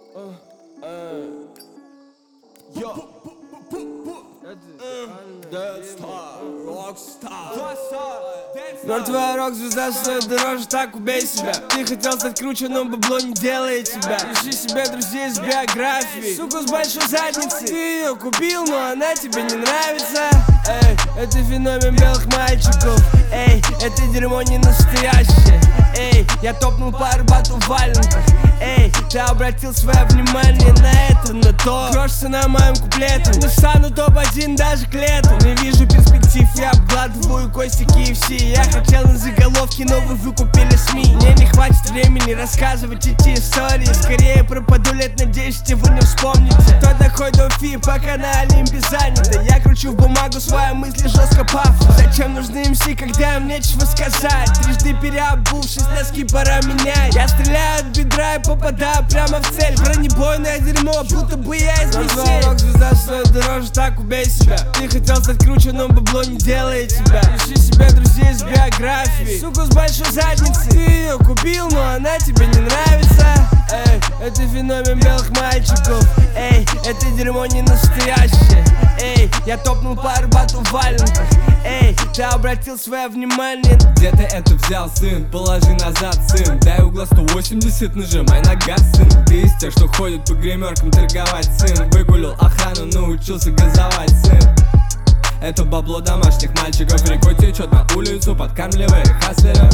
Мертвая рок-звезда стоит дороже, так убей себя. Ты хотел стать круче, но бабло не делает тебя. Ищи себе друзей с биографией, суку с большой задницей. Ты ее купил, но она тебе не нравится. Эй, это феномен белых мальчиков. Эй, это дерьмо не настоящее. Эй, я топнул по Арбату в валенках. Эй, ты обратил свое внимание на это, на то. Крошься на моем куплете, не стану топ-1 даже к лету. Не вижу перспектив, я обгладываю кости KFC. Я хотел на заголовке, но вы выкупили СМИ. Мне не хватит времени рассказывать эти истории. Скорее пропаду лет на 10, и вы не вспомните, кто такой Дофи, пока на Олимпе занято. Я кручу в бумагу свои мысли, жестко пафос. Зачем нужны МС, когда им нечего сказать? Трижды переобувшись, носки пора менять. Я стреляю от бедра и попадаю прямо в цель. Бронебойное дерьмо, будто бы я из Марселя. Рок-звезда стоит дороже, так убей себя. Ты хотел стать круче, но бабло не делает тебя. Ищи себе друзей с биографией, суку с большой задницей. Ты ее купил, но она тебе не нравится. Эй, это феномен белых мальчиков. Эй, это дерьмо не настоящее. Эй, я топнул по Арбату в валенках. Эй, ты обратил свое внимание. Где ты это взял, сын? Положи назад, сын. Дай угла 180, нажимай на газ, сын. Ты из тех, что ходит по гримеркам торговать, сын. Выгулил охрану, научился газовать, сын. Это бабло домашних мальчиков. Рекой течет на улицу, подкармливая хаслеров.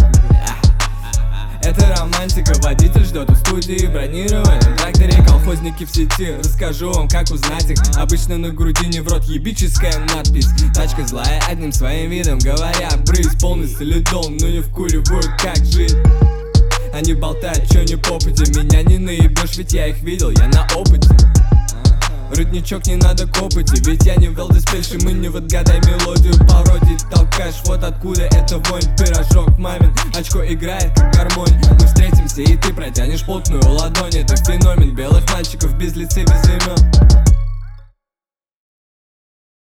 Это романтика, водитель ждет у студии. Бронирование, тракторе, колхозники в сети. Расскажу вам, как узнать их. Обычно на грудине в рот ебическая надпись. Тачка злая, одним своим видом говоря. Брызг полный солидон, но не вкуривают, как жить. Они болтают, чё не по пути. Меня не наебешь, ведь я их видел, я на опыте. Родничок, не надо копоти, ведь я не в Элдеспельше. Мы не в отгадай мелодию пародий толкаешь. Вот откуда это вонь, пирожок мамин. Очко играет, как гармонь. Мы встретимся, и ты протянешь плотную ладонь. Это феномен белых мальчиков без лица, без имен.